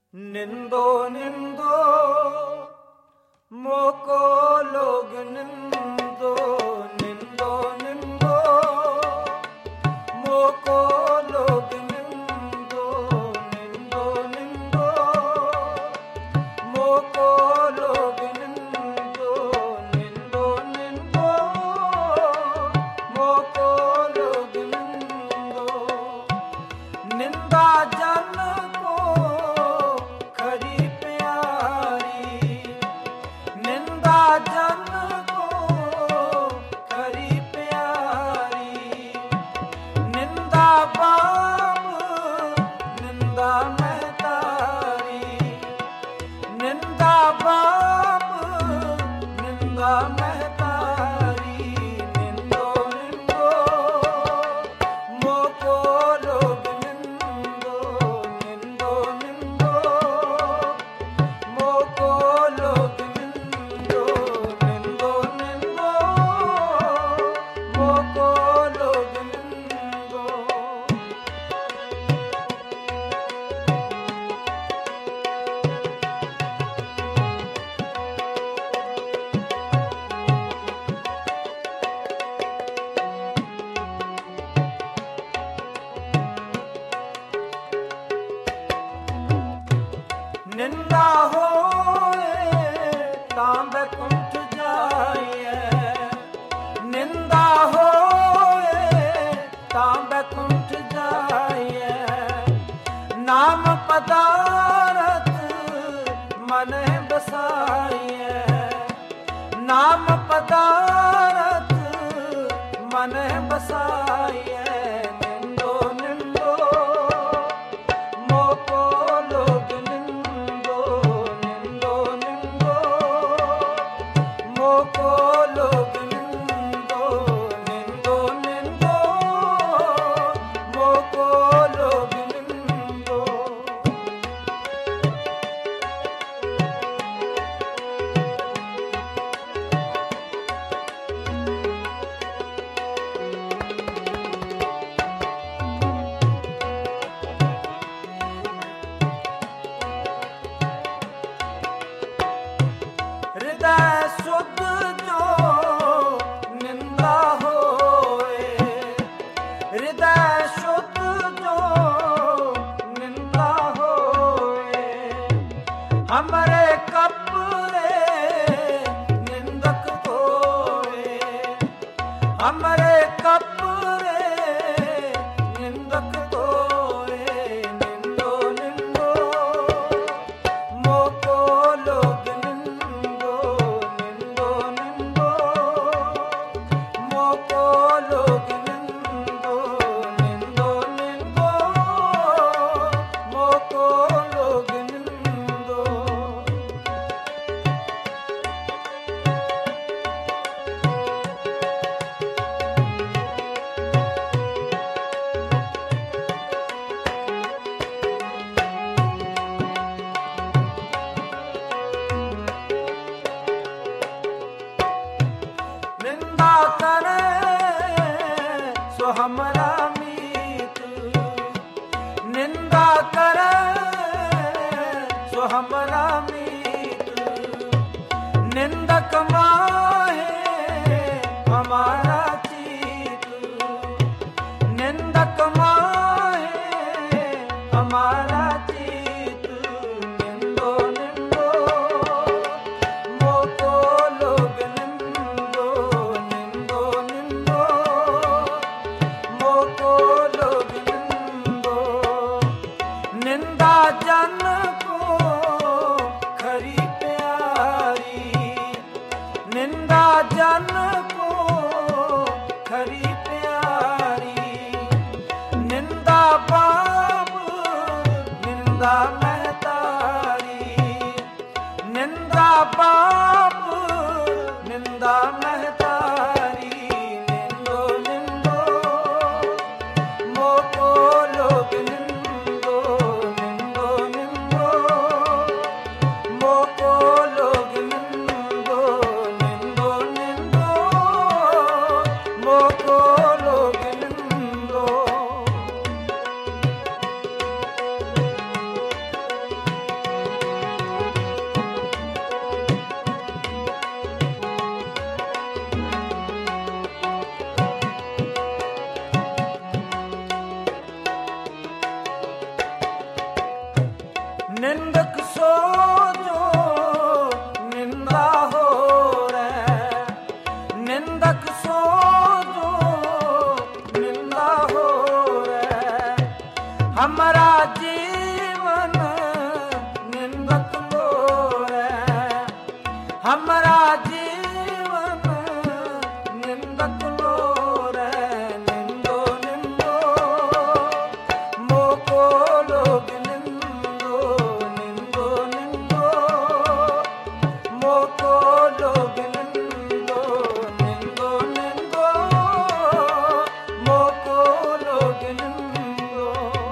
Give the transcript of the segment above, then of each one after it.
निंदो निंदो मोको लोग निंदो निंदो निंदो मोको लोग निंदो निंदो निंदो मोको लोग निंदो निंदो निंदो मोको लोग निंदो निंदा जन को खरी प्यारी निंदा जन को खरी प्यारी निंदा बाप निंदा महतारी निंदा बाप निंदा महतारी निंदो निंदो मोको लोग निंदो निंदो निंदो मोको लोग निंदो निंदो निंदो मोको लोग निंदो निंदा होए तांब कुंठ जाए निंदा होए तांब कुंठ जाए नाम पदारथ मन बसाए नाम पदारथ मन बसाए निंदो निंदो मोको लोग निंदो निंदो निंदो मोको लोग निंदो निंदो निंदो मोको लोग निंदो हृदय शुद्ध जो निंदा होए हृदय शुद्ध जो निंदा होए हमरे कपड़े निंदक धोए हमरे कपड़े निंदक धोए निंदो निंदो मोको लोग निंदो निंदो निंदो मोको लोग निंदो निंदो निंदो मोको लोग निंदो निंदा करे सो हमरा मीत निंदा करे सो हमरा मीत निंदक माहे हमारा चीत निंदक माहे हमारा चीत निंदो निंदो मोको लोग निंदो निंदो निंदो मोको लोग निंदो निंदा जन को खरी प्यारी निंदा जन को खरी प्यारी निंदा बाप निंदा महतारी निंदा बाप निंदा महतारी निंदो निंदो मोको लोग निंदो निंदो निंदो निंदक सो जो निंदा हो रे, निंदक सो जो निंदा हो रे, हमारा जीवन निंदक लो रे, हमारा जीवन निंदक लो रे, निंदो निंदो मोको लोग निंदो, निंदो निंदो मोको लोग निंदो, निंदो निंदो मोको लोग निंदो।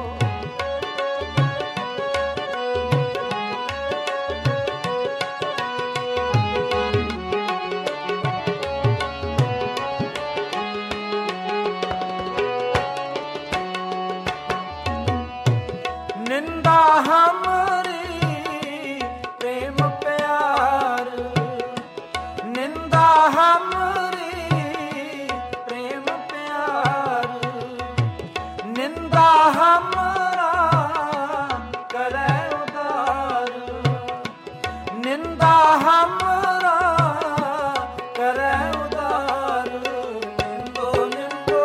निंदा हमारी प्रेम प्यार, निंदा हमारी प्रेम प्यार, निंदा हमारा करे उदार, निंदा हमारा करे उदार, निंदो निंदो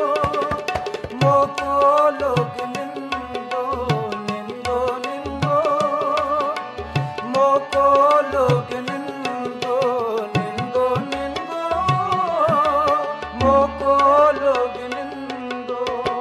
मोको लोग निंदो, निंदो निंदो मोको लोग निंदो, निंदो निंदो मोको लोग निंदो।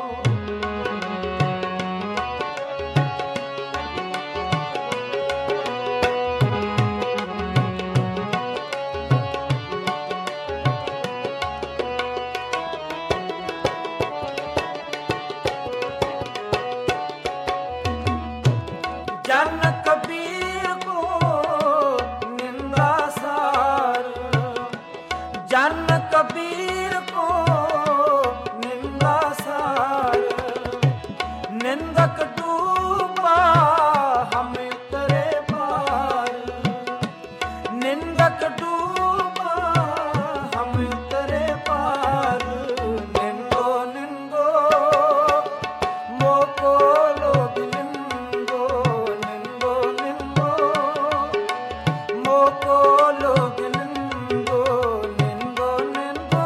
जन कबीर को निंदा सार, जन कबीर को निंदा सार, निंदक डूबा हम उतरे पार, निंदक डूबा हम उतरे पार, निंदो निंदो मोको लोग निंदो, निंदो निंदो मोको लोग निंदो, निंदो निंदो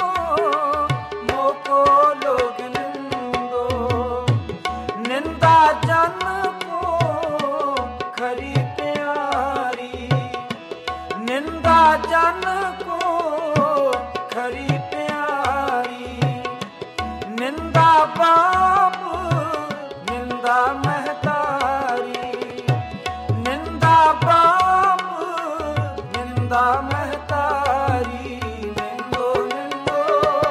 मोको लोग निंदो। निंदा जन को खरी प्यारी, निंदा जन को खरी प्यारी, निंदा बाप निंदा महतारी, निंदा बाप निंदा महतारी, निंदो निंदो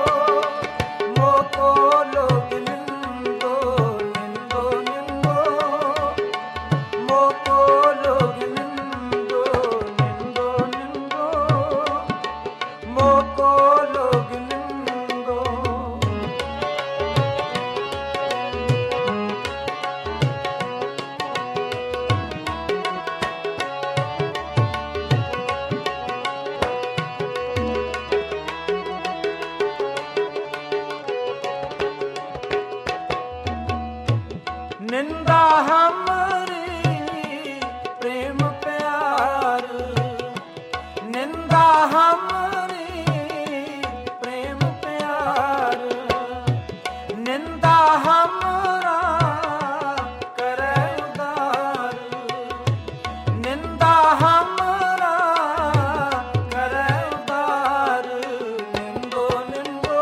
मोको लोग निंदो, निंदो निंदो मोको लोग निंदो, निंदो निंदो मोको लोग निंदो। निंदा हमारी प्रेम प्यार, निंदा हमारी प्रेम प्यार, निंदा हमारा करे उदार, निंदा हमारा करे उदार, निंदो निंदो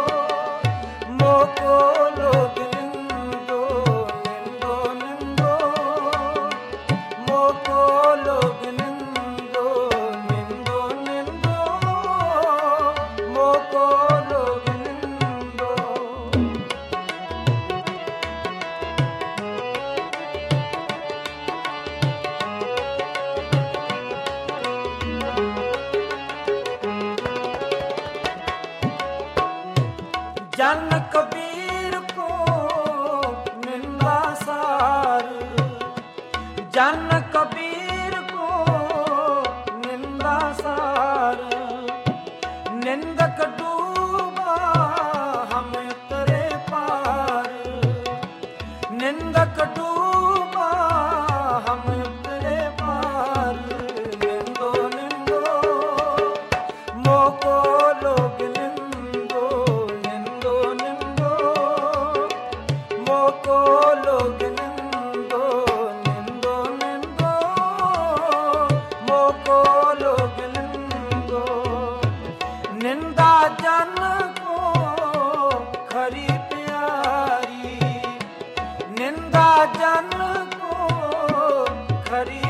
मोको लोग निंदो, निंदो निंदो मोको लोग निंदो, निंदो निंदो मोको लोग निंदो। जन कबीर को निंदा सार, जन कबीर को निंदा सार, निंदक डूबा हम उतरे पार, निंदक डूबा निंदा जन को खरी